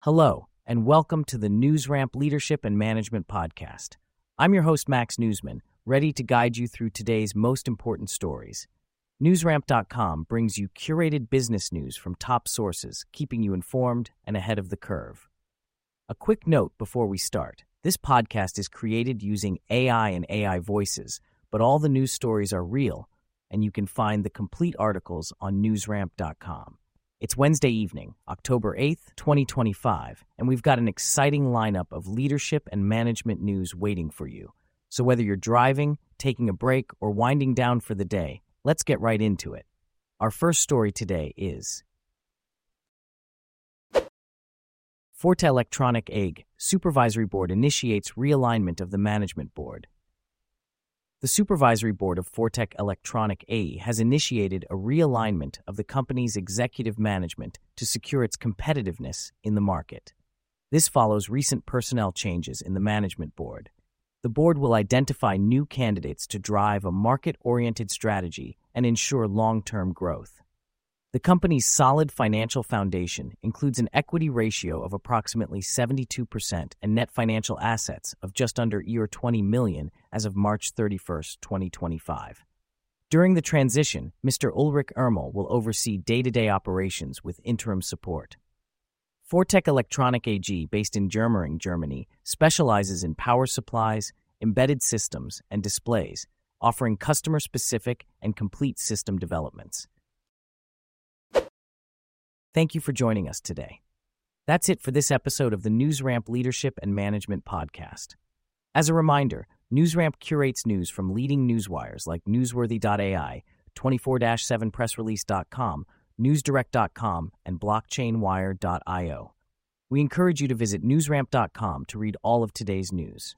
Hello, and welcome to the NewsRamp Leadership and Management Podcast. I'm your host, Max Newsman, ready to guide you through today's most important stories. NewsRamp.com brings you curated business news from top sources, keeping you informed and ahead of the curve. A quick note before we start. This podcast is created using AI and AI voices, but all the news stories are real, and you can find the complete articles on NewsRamp.com. It's Wednesday evening, October 8th, 2025, and we've got an exciting lineup of leadership and management news waiting for you. So whether you're driving, taking a break, or winding down for the day, let's get right into it. Our first story today is Forte Electronic AG Supervisory Board initiates realignment of the Management Board. The Supervisory Board of Forte Electronic AE has initiated a realignment of the company's executive management to secure its competitiveness in the market. This follows recent personnel changes in the Management Board. The board will identify new candidates to drive a market-oriented strategy and ensure long-term growth. The company's solid financial foundation includes an equity ratio of approximately 72% and net financial assets of just under €20 million as of March 31, 2025. During the transition, Mr. Ulrich Ermel will oversee day-to-day operations with interim support. Forte Electronic AG, based in Germering, Germany, specializes in power supplies, embedded systems, and displays, offering customer-specific and complete system developments. Thank you for joining us today. That's it for this episode of the NewsRamp Leadership and Management Podcast. As a reminder, NewsRamp curates news from leading newswires like Newsworthy.ai, 24/7pressrelease.com, NewsDirect.com, and BlockchainWire.io. We encourage you to visit NewsRamp.com to read all of today's news.